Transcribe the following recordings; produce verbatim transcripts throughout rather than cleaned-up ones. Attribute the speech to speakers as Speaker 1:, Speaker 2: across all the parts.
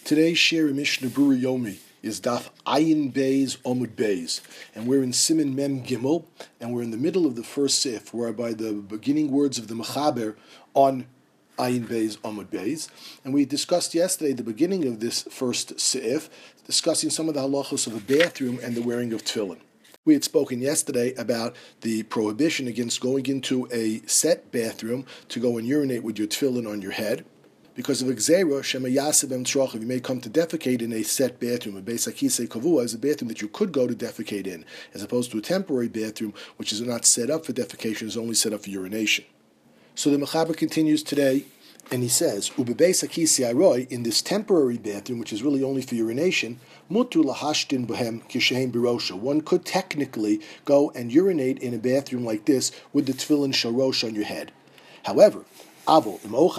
Speaker 1: Today's share in Mishnah Berurah Yomi is Daf Ayin Beis Omud Beis, and we're in Siman Mem Gimel, and we're in the middle of the first sif, whereby the beginning words of the Mechaber on Ayin Beis Omud Beis, and we discussed yesterday the beginning of this first sif, discussing some of the halachos of a bathroom and the wearing of tefillin. We had spoken yesterday about the prohibition against going into a set bathroom to go and urinate with your tefillin on your head. Because of Gzeira, Shema Yaseh B'em Tzrochav, you may come to defecate in a set bathroom. A Beis HaKisei Kavua is a bathroom that you could go to defecate in, as opposed to a temporary bathroom, which is not set up for defecation, is only set up for urination. So the Mechaber continues today, and he says, Ube Beis HaKisei Aroi, in this temporary bathroom, which is really only for urination, Mutu lahashtin b'hem kishehem birosha. One could technically go and urinate in a bathroom like this with the tefillin sharosh on your head. However, but if you're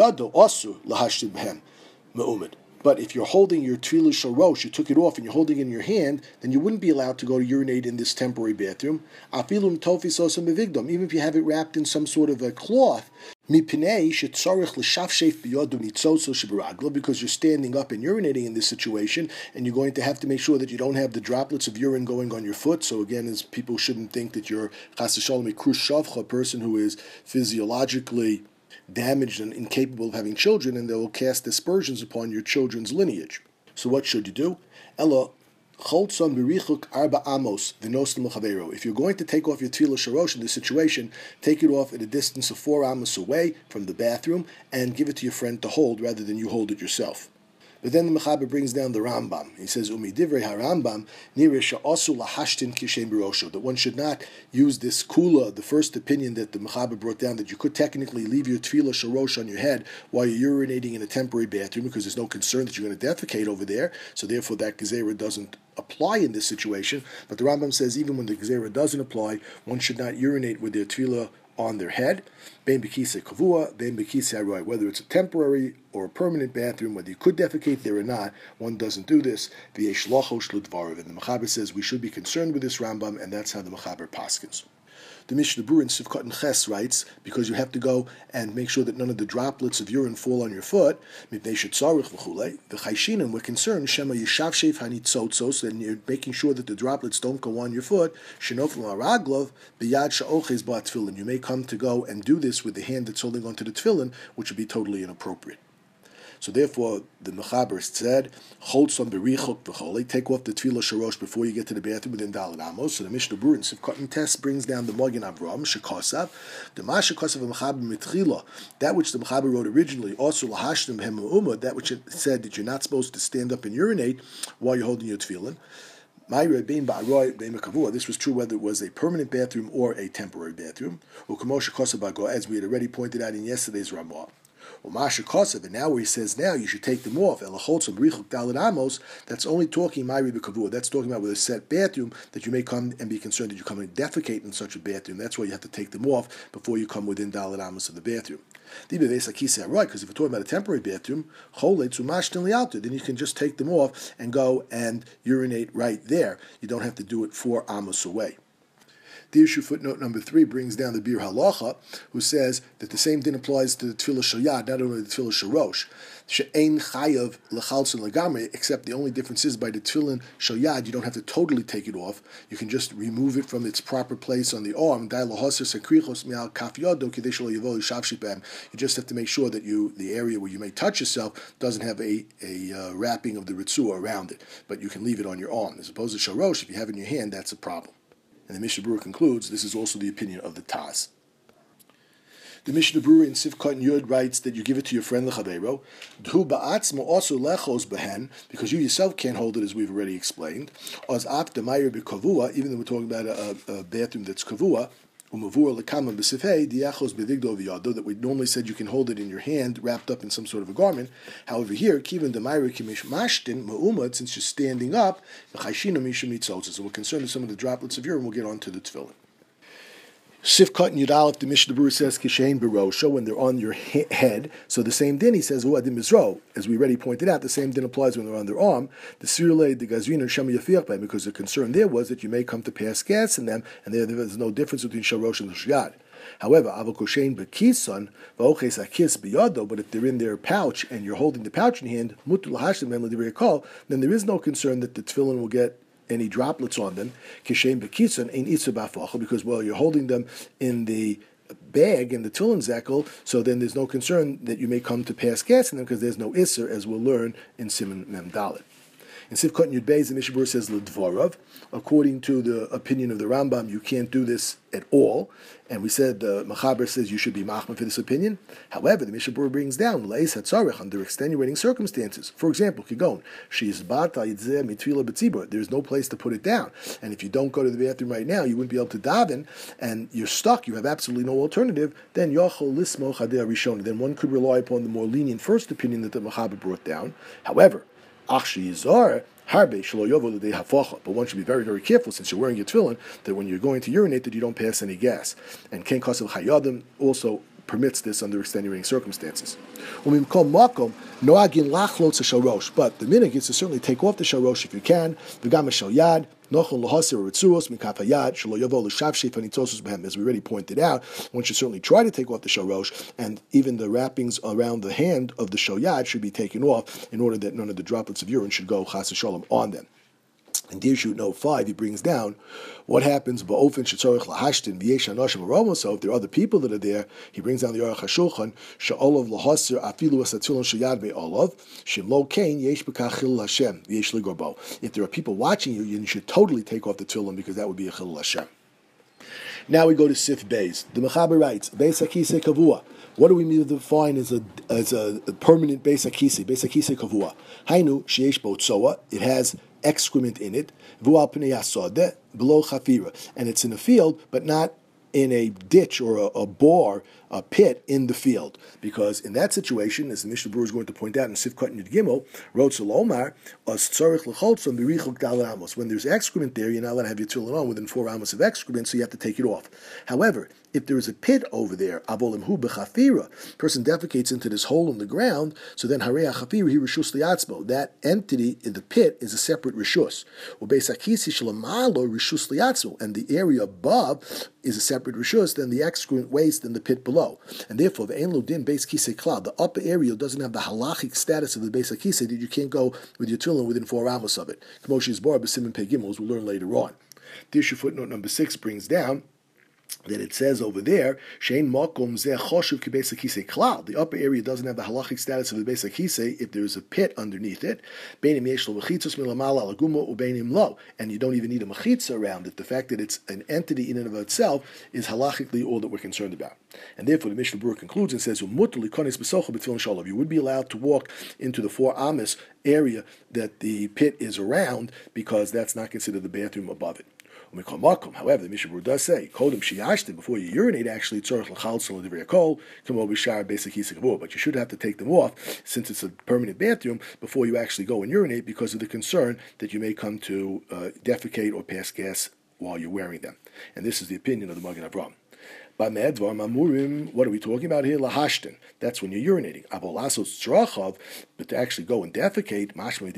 Speaker 1: holding your tefillah shorosh, you took it off and you're holding it in your hand, then you wouldn't be allowed to go to urinate in this temporary bathroom. Even if you have it wrapped in some sort of a cloth, because you're standing up and urinating in this situation, and you're going to have to make sure that you don't have the droplets of urine going on your foot. So again, as people shouldn't think that you're chas v'shalom a krushavcha, a person who is physiologically damaged and incapable of having children, and they will cast aspersions upon your children's lineage. So what should you do? Ella choltzon berichuk arba amos v'nosel mechavero. If you're going to take off your tefillah sharosh in this situation, take it off at a distance of four amos away from the bathroom and give it to your friend to hold rather than you hold it yourself. But then the Mechaber brings down the Rambam. He says, Umi divrei harambam nirisha osu lahashtin kishem birosho, that one should not use this kula, the first opinion that the Mechaber brought down, that you could technically leave your tefillah sharosh on your head while you're urinating in a temporary bathroom, because there's no concern that you're going to defecate over there, so therefore that gezerah doesn't apply in this situation. But the Rambam says even when the gezerah doesn't apply, one should not urinate with their tefillah on their head, ben bekisei kavua, ben bekisei aroi. Whether it's a temporary or a permanent bathroom, whether you could defecate there or not, one doesn't do this. V'yesh lachosh l'dvarav. And the Mechaber says we should be concerned with this Rambam, and that's how the Mechaber paskins. The Mishnah Berurah in Sivkot and Ches writes, because you have to go and make sure that none of the droplets of urine fall on your foot, mipnei shetzarich v'chulei, v'chayshinim, we're concerned, shema yishav sheif hanitzotzos, and you're making sure that the droplets don't go on your foot, shenofel haraglov, b'yad sha'oches ba tefillin. You may come to go and do this with the hand that's holding onto the tefillin, which would be totally inappropriate. So therefore, the Mechaber said, "Choltzon berichok v'cholei." Take off the tefillah sharosh before you get to the bathroom within Daled Amos. So the Mishnah Berurah in Sivkot and Tes brings down the Magen Avraham shekosav, the ma shekosav Mechaber mitchila, that which the Mechaber wrote originally, also lahashtim b'hem umad, that which it said that you're not supposed to stand up and urinate while you're holding your tefillin. This was true whether it was a permanent bathroom or a temporary bathroom. As we had already pointed out in yesterday's Ramah. And now where he says now you should take them off, that's only talking that's talking about with a set bathroom that you may come and be concerned that you come and defecate in such a bathroom. That's why you have to take them off before you come within Daled Amos of the bathroom. Because if you're talking about a temporary bathroom, then you can just take them off and go and urinate right there. You don't have to do it four amos away. The issue footnote number three brings down the Bir Halacha, who says that the same din applies to the tefillah shayad, not only the tefillah sharosh. She'ein chayav lechalson legamre, except the only difference is by the tefillin shayad, you don't have to totally take it off. You can just remove it from its proper place on the arm. You just have to make sure that you, the area where you may touch yourself doesn't have a, a uh, wrapping of the ritzua around it, but you can leave it on your arm. As opposed to sharosh, if you have it in your hand, that's a problem. And the Mishnah Berurah concludes, this is also the opinion of the Taz. The Mishnah Berurah in Sivkot and Yud writes that you give it to your friend Lechavero, Dhu ba'atzmo also lechos behen, because you yourself can't hold it, as we've already explained. Oz af demayir b'kavua, even though we're talking about a, a bathroom that's kavua, umavur lekama b'sifei diachos b'digdo v'yado, that we normally said you can hold it in your hand, wrapped up in some sort of a garment. However, here, kivan demayir kimish mashtin ma'umad, since you're standing up, v'chayshinu mishum mitzotzes. So we're concerned with some of the droplets of urine. We'll get on to the tefillin. Sifkot and Yudalef, the Mishnah Berurah says, Kishein Barosha, when they're on your he- head. So the same din, he says, Uadim Mizro. As we already pointed out, the same din applies when they're on their arm. The Sirle, the Gazrin, or Shema Yafiach, because the concern there was that you may come to pass gas in them, and there, there's no difference between Sharosh and Shayad. However, avokoshein bekisan v'oches akis biyado, but if they're in their pouch and you're holding the pouch in your hand, mutul lahashtim ben l'divrei kol, then there is no concern that the tefillin will get any droplets on them. Kishein bekisan ein itzu b'afacha, because well, you're holding them in the bag in the tefillin zekel, so then there's no concern that you may come to pass gas in them because there's no isser, as we'll learn in Siman Mem Dalet. In Sivkot Yud Beis, the Mishnah Berurah says L'dvarav. According to the opinion of the Rambam, you can't do this at all. And we said the uh, Machaber says you should be machmir for this opinion. However, the Mishnah Berurah brings down Leis Hatzarech under extenuating circumstances. For example, Kigon, she's bata yitzeh mitvila betzibur. There's no place to put it down. And if you don't go to the bathroom right now, you wouldn't be able to daven, and you're stuck, you have absolutely no alternative, then Yachol Lismo Chadeh Rishon. Then one could rely upon the more lenient first opinion that the Machaber brought down. However, but one should be very, very careful since you're wearing your tefillin that when you're going to urinate that you don't pass any gas. And Ken Kasav Chayadim also permits this under extenuating circumstances. But the minhag is to certainly take off the sharosh if you can. As we already pointed out, one should certainly try to take off the sharosh, and even the wrappings around the hand of the shoyad should be taken off in order that none of the droplets of urine should go chas v'shalom on them. In Dirshu Note five, he brings down what happens ba'ofen shetzorich lahashtin v'yesh anoshim aroma. So if there are other people that are there, he brings down the Aruch HaShulchan she'olav lahasir afilu asatzulon sheyad be'olav shemlo kain yesh b'kachil Hashem v'yesh ligorbo. If there are people watching you, you should totally take off the tefillin because that would be a chilul Hashem. Now we go to Sif Beis. The Mechaber writes, Beis HaKisei Kavua. What do we mean to define as a as a, a permanent Beis HaKisei? Beis HaKisei Kavua. Hainu sheyesh bo tzoa. It has excrement in it, below chafira, and it's in a field, but not in a ditch or a, a bar, a pit in the field, because in that situation, as the Mishnah Berurah is going to point out in Sivkot Yud Gimel, wrote Salomar, when there's excrement there, you're not allowed to have your tefillin on within four amos of excrement, so you have to take it off. However, if there is a pit over there, avolimhu b'chafira, person defecates into this hole in the ground, so then harei ha'chafira, he rishus liatzmo. That entity in the pit is a separate rishus. Ubeis hakisi shlamalo rishus liatzmo, and the area above is a separate rishus than the excrement waste in the pit below. And therefore, the ein lo din beis kisei klal, the upper area doesn't have the halachic status of the beis hakisei that you can't go with your tefillin within four amos of it. K'moshi is bar b'simin pei gimel, as we'll learn later on. Dirshu footnote number six brings down that it says over there, Shein Makom Zeh Choshuv Ki Beis HaKisei Klal. The upper area doesn't have the halachic status of the Beis HaKisei if there is a pit underneath it. Beinim Yesh Lo Mechitzos Milamala Al Guma Ubeinim Lo, and you don't even need a mechitza around it. The fact that it's an entity in and of itself is halachically all that we're concerned about. And therefore, the Mishnah Berurah concludes and says, Umutul Likonis B'Socha B'Tefillin Shalom. You would be allowed to walk into the four amos area that the pit is around, because that's not considered the bathroom above it. However, the Mishnah Berurah does say, before you urinate, actually, but you should have to take them off, since it's a permanent bathroom, before you actually go and urinate, because of the concern that you may come to uh, defecate or pass gas while you're wearing them. And this is the opinion of the Magen Avraham. What are we talking about here? Lahashtin. That's when you're urinating. But to actually go and defecate,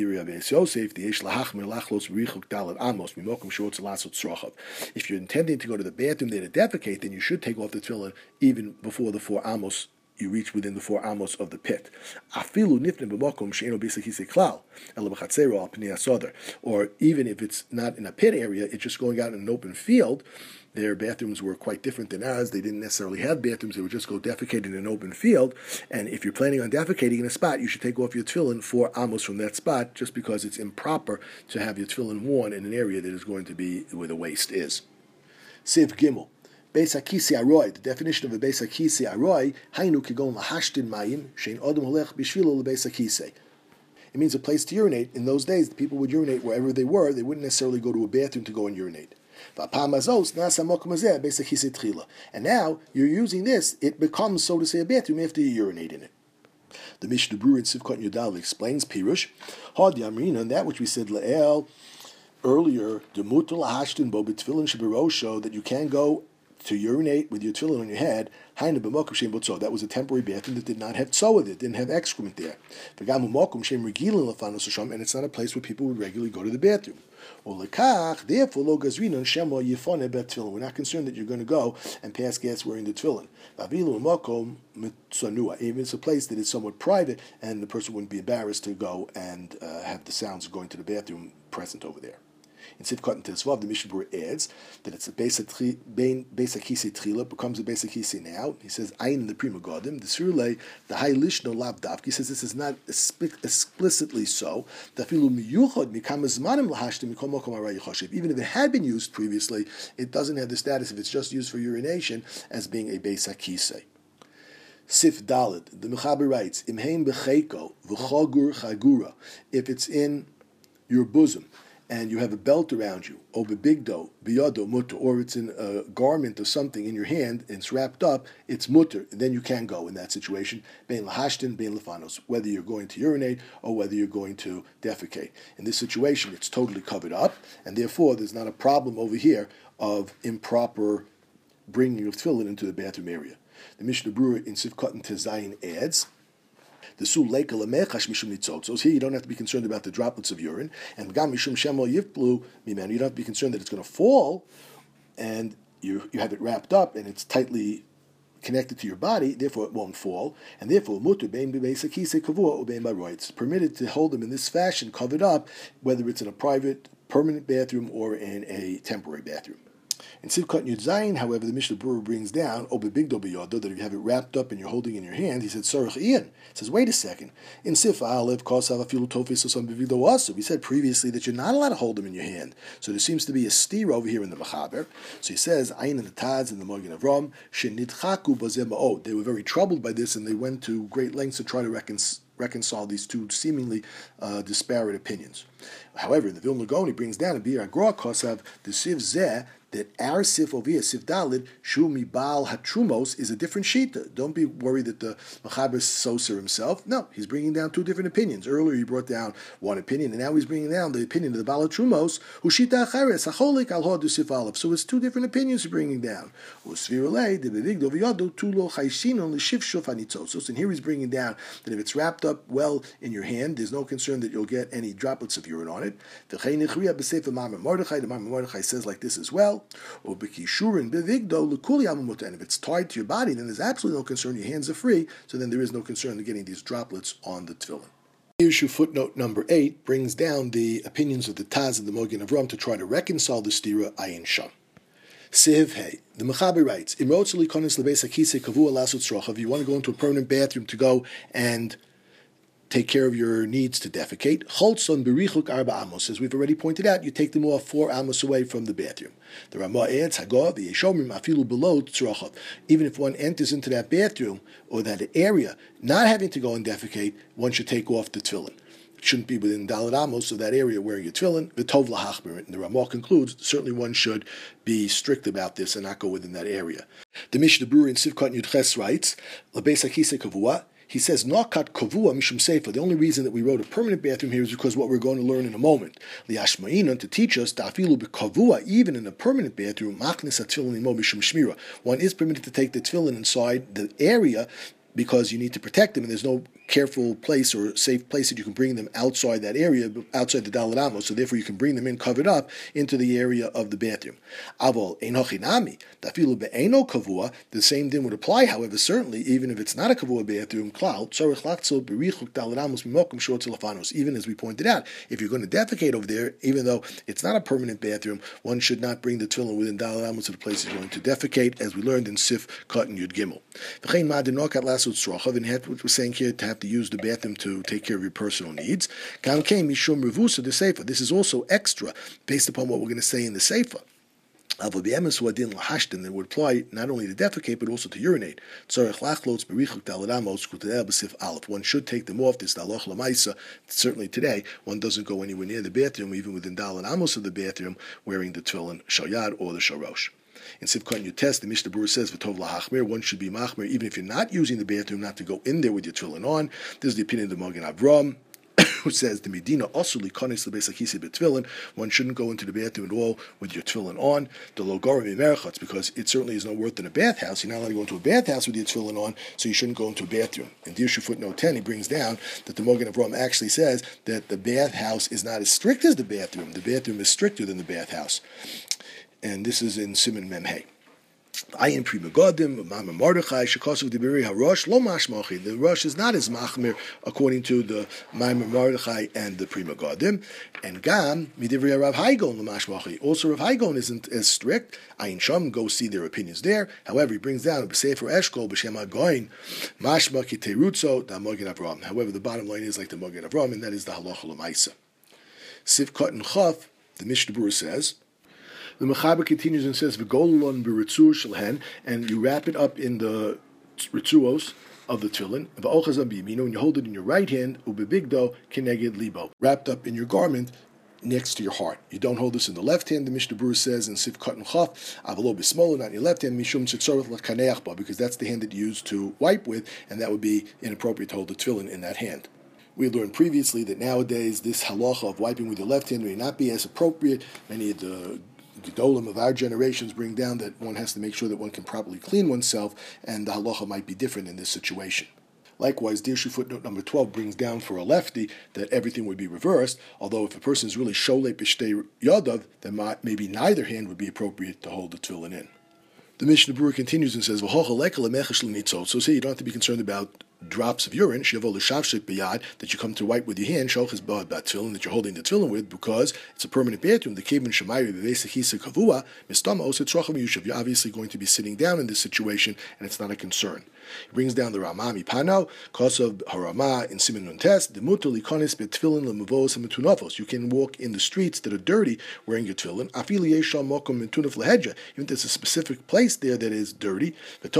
Speaker 1: if you're intending to go to the bathroom there to defecate, then you should take off the tefillin even before the four amos you reach within the four amos of the pit. Or even if it's not in a pit area, it's just going out in an open field. Their bathrooms were quite different than ours. They didn't necessarily have bathrooms. They would just go defecate in an open field. And if you're planning on defecating in a spot, you should take off your tefillin four amos from that spot, just because it's improper to have your tefillin worn in an area that is going to be where the waste is. Siv Gimel. Beis HaKisei Aroi. The definition of a Beis HaKisei Aroi, Hainu kigon lahashtin mayim, shein odom holech bishvilo lebeis HaKisei. It means a place to urinate. In those days, the people would urinate wherever they were. They wouldn't necessarily go to a bathroom to go and urinate. And now you're using this, it becomes, so to say, a bathroom after you urinate in it. The Mishnah Berurah in Sivkot Yudal explains Pirush, Had Yamrina, and that which we said Le'el earlier, that you can go to urinate with your tefillin on your head, that was a temporary bathroom that did not have tzoah, that didn't have excrement there. And it's not a place where people would regularly go to the bathroom. Therefore, we're not concerned that you're going to go and pass gas wearing the tefillin. Even it's a place that is somewhat private, and the person wouldn't be embarrassed to go and uh, have the sounds of going to the bathroom present over there. In Sivkot and Tesvav, the Mishnah Berurah adds that it's a basic hisi trila, becomes a basic hisi now. He says, Ayin the prima godim, the Surulay, the high lishno lav davki. He says this is not explicitly so. Even if it had been used previously, it doesn't have the status, if it's just used for urination, as being a basic hisi. Sif Dalit, the Mechaber writes, Imheim b'cheiko v'chogur chagura. If it's in your bosom, and you have a belt around you, or bebigdo, biyado, mutter, or it's in a garment or something in your hand, and it's wrapped up, it's mutter, and then you can go in that situation, bein lahashtin, bein lefanos, whether you're going to urinate or whether you're going to defecate. In this situation, it's totally covered up, and therefore there's not a problem over here of improper bringing of tefillin into the bathroom area. The Mishnah Berurah in Sivkot and Tezayin adds, the sul leika lemechash mishum nitzotzos. Here you don't have to be concerned about the droplets of urine, and gam mishum shemo yivplu mimenu. You don't have to be concerned that it's going to fall, and you you have it wrapped up and it's tightly connected to your body. Therefore, it won't fall, and therefore muter bein b'beisakise kavua or bein baroy. It's permitted to hold them in this fashion, covered up, whether it's in a private, permanent bathroom or in a temporary bathroom. In Sivkot Yud Zayin, however, the Mishnah Berurah brings down obebigdo biyodo, that if you have it wrapped up and you're holding in your hand, he said sorach ian. He says, wait a second. In Sif Aleph kosav afilu tofis osam bebigdo wasu. We said previously that you're not allowed to hold them in your hand. So there seems to be a steer over here in the Mechaber. So he says, ayin and the Taz and the Magen Avram shenitchaku bazeh ma'od. They were very troubled by this, and they went to great lengths to try to reconcile. reconcile these two seemingly uh, disparate opinions. However, the Vilna Gaon brings down a Bir Agra Kosav, the Siv Zeh, that our Sif over here, Sif Dalid, Shumi Baal Hatrumos, is a different Shita. Don't be worried that the Mechaber is Soser himself. No, he's bringing down two different opinions. Earlier he brought down one opinion, and now he's bringing down the opinion of the Baal Hatrumos, who Shita Achares, Acholik Al Hodu Sif Aleph. So it's two different opinions he's bringing down. And here he's bringing down that if it's wrapped up well in your hand, there's no concern that you'll get any droplets of urine on it. The Maamar Mordechai says like this as well. And if it's tied to your body, then there's absolutely no concern. Your hands are free, so then there is no concern in getting these droplets on the tefillin. Here's your footnote number eight, brings down the opinions of the Taz and the Magen Avram to try to reconcile the stira ayin sham. Siv Hey, the Mechaber writes, if you want to go into a permanent bathroom to go and take care of your needs to defecate, cholson berichuk arba amos. As we've already pointed out, you take them off four amos away from the bathroom. The Ramah adds, Hagah, the Yeshomrim, afilu below tzrochav. Even if one enters into that bathroom or that area, not having to go and defecate, one should take off the tefillin. It shouldn't be within Daled Amos of that area wearing your tefillin. V'tov lahachmir. And the Ramah concludes, certainly one should be strict about this and not go within that area. The Mishnah Berurah in Sivkot Yud Ches writes, L'beis hakisei kavua. He says, Nakat kavua mishum seifa. The only reason that we wrote a permanent bathroom here is because what we're going to learn in a moment. Liashma'ina, to teach us, ta'afilu b'kavua, even in a permanent bathroom, machnis atfilin imo mishum shmira. One is permitted to take the tefillin inside the area because you need to protect them, and there's no careful place or safe place that you can bring them outside that area, outside the Daled Amos, so therefore you can bring them in covered up into the area of the bathroom. Avol ein hochinami, dafilu be'eino kavua, the same din would apply, however, certainly, even if it's not a kavua bathroom, klal, tzorich lachzol berichuk Daled Amos mimokum short telefanos. Even as we pointed out, if you're going to defecate over there, even though it's not a permanent bathroom, one should not bring the tefillin within Daled Amos to the place you're going to defecate, as we learned in Sif Kat and Yud Gimel. V'chein ma'adinokat lasut tzrochav, and what we're saying here, to have to use the bathroom to take care of your personal needs. This is also extra based upon what we're going to say in the Seifa. That would apply not only to defecate but also to urinate. One should take them off. This certainly today, one doesn't go anywhere near the bathroom, even within Daled Amos of the bathroom, wearing the tefillin shalyad or the sharosh. In Sivkot Yud Tes, the Mishnah Berurah says, "V'tov lahachmir." One should be machmir, even if you're not using the bathroom, not to go in there with your tefillin on. This is the opinion of the Magen Avram. who says the Medina osuli konis lebesakisi betfilin. One shouldn't go into the bathroom at all with your tefillin on. The logara mimerchatz, because it certainly is no worse than a bathhouse. You're not allowed to go into a bathhouse with your tefillin on, so you shouldn't go into a bathroom. In Dirshu footnote ten, he brings down that the Magen Avraham actually says that the bathhouse is not as strict as the bathroom. The bathroom is stricter than the bathhouse. And this is in Siman Memhei. Ayin Pri Megadim, Mama Mordechai, Shekosov Dibiri HaRosh, Lo Mashmachi. The Rosh is not as machmir according to the Mama Mordechai and the Pri Megadim. And Gam, Midivri Rav Haigon, Lo Mashmachi. Also, Rav Haigon isn't as strict. Ayin Sham, go see their opinions there. However, he brings down B'Sefer Eshkol, B'Shem HaGoin, Mashmachi Terutzo, Da Magen Avraham. However, the bottom line is like the Magen Avraham, and that is the Halacha L'Maisa. Sivkot and Chaf, the Mishnah Berurah says, the Mechaber continues and says, "V'golon b'ritzuos shelhen," and you wrap it up in the ritzuos of the tefillin. V'ochazam b'yamino, and you hold it in your right hand. U'bebigdo keneged libo, wrapped up in your garment next to your heart. You don't hold this in the left hand. The Mishnah Berurah says in Sivkot and Chaf, "Avalo b'smolo," not in your left hand, mishum tzitzorach l'kaneach ba, because that's the hand that you use to wipe with, and that would be inappropriate to hold the tefillin in that hand. We learned previously that nowadays this halacha of wiping with your left hand may not be as appropriate. Many of the Gedolim of our generations bring down that one has to make sure that one can properly clean oneself, and the halacha might be different in this situation. Likewise, Dirshu footnote number twelve brings down for a lefty that everything would be reversed, although if a person is really sholei b'shtei yadav, then maybe neither hand would be appropriate to hold the tefillin in. The Mishnah Berurah continues and says, so say you don't have to be concerned about drops of urine, that you come to wipe with your hand, that you're holding the tefillin with, because it's a permanent bathroom. The kevin shemayri b'veisachisa kavua mistama oset tzrachim yushav. You're obviously going to be sitting down in this situation, and it's not a concern. He brings down the Ramah Mipano, Kosov Harama in Siman Nun Tes, the Mutal Ikonis betfillin lemuvos and metunafos. You can walk in the streets that are dirty wearing your tefillin. Afili yesham mokum metunaf lehedja. Even if there's a specific place there that is dirty, but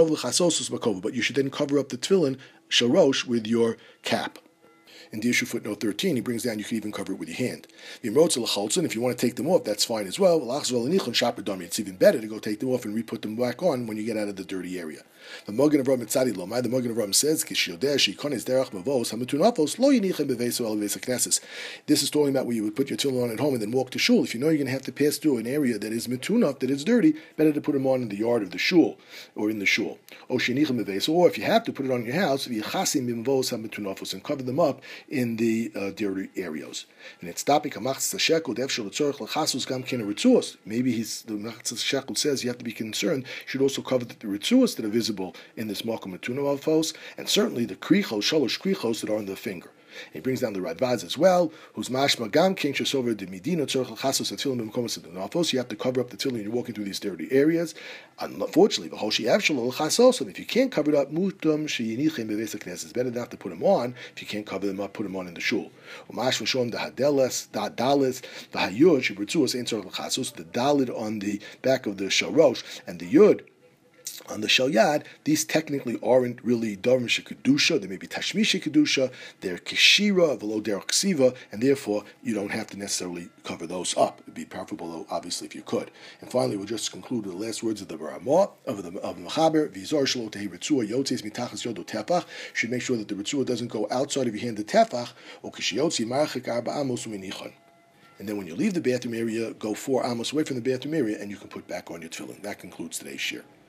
Speaker 1: you should then cover up the tefillin sharosh with your cap. In Dirshu footnote thirteen, he brings down you can even cover it with your hand. If you want to take them off, that's fine as well. It's even better to go take them off and re-put them back on when you get out of the dirty area. The Magen Avraham Tzadi Lomai, the Magen Avraham says, this is talking about where you would put your tefillin on at home and then walk to shul. If you know you're going to have to pass through an area that is metunaf, that is dirty, better to put them on in the yard of the shul or in the shul. Or if you have to put it on your house, and cover them up in the uh, dirty areas. And it's maybe he's, the Machzas Shekel says you have to be concerned, you should also cover the ritzuos that are visible in this makom metunavos, and certainly the krichos, shalosh krichos that are on the finger. And he brings down the Radbaz as well, who's mashma gam king shasover de medina tzorch chasos atfilim b'makom metunavos. You have to cover up the tefillin when you're walking through these dirty areas. Unfortunately, v'hoshi avshalo chasosim. If you can't cover it up, mutam sheyinichem beveis haknes. It's better not to put them on. If you can't cover them up, put them on in the shul. U'mashma shom the hadeles, the dalis, the hayud shebritzuos ein tzorch chasos. The dalid on the back of the sharosh and the yud on the shalyad, these technically aren't really Darmish Kedusha, they may be Tashmish Kedusha, they're Kishira, Velo Derek Ksiva, and therefore you don't have to necessarily cover those up. It would be preferable, though, obviously, if you could. And finally, we'll just conclude with the last words of the Ramah, of the of Mechaber, Vizor Shalo Tehi Ritzua, Yotzes Mitachas Yodo Tefach. You should make sure that the Ritzua doesn't go outside of your hand, the Tefach, or Kishiyotzi Marchik Arba Amos Uminichon. And then when you leave the bathroom area, go four amos away from the bathroom area, and you can put back on your tefillin. That concludes today's shir.